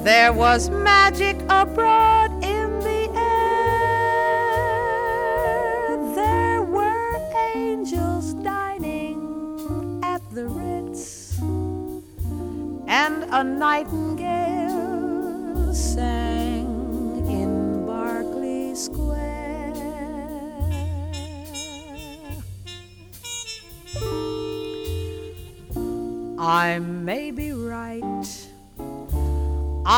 There was magic abroad in the air. There were angels dining at the Ritz, and a nightingale sang in Berkeley Square. I may be right,